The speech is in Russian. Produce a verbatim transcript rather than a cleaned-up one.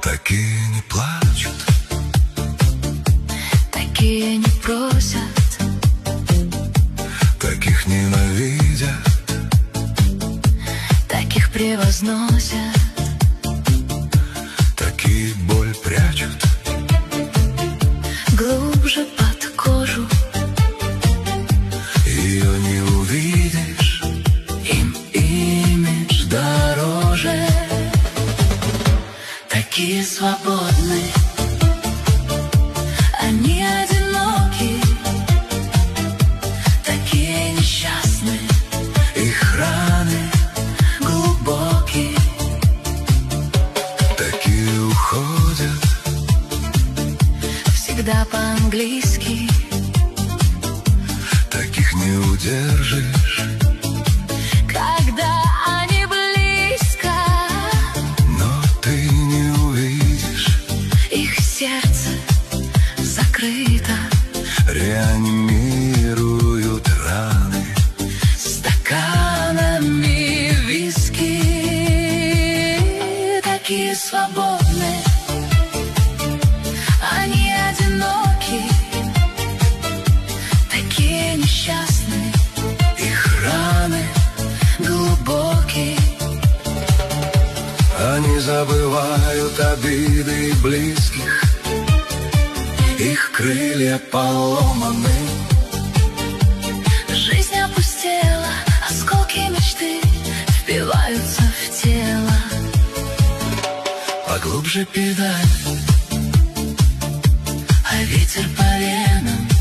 Такие не плачут, такие не просят, таких ненавидят, таких превозносят, такие боль прячут глубже под кожу. Ее не увидишь, Им имидж дороже. Такие свободны, они одиноки, такие несчастны, их раны глубокие. такие уходят, Всегда по-английски, таких не удержишь, когда они близко, но ты не увидишь. их сердце закрыто, Реанимируют раны стаканами виски. Такие свободны, они одиноки, такие несчастны, их раны, глубокие. они забывают обиды близких, их крылья поломаны. Жизнь опустела, осколки мечты впиваются в тело. Поглубже педаль, А ветер по венам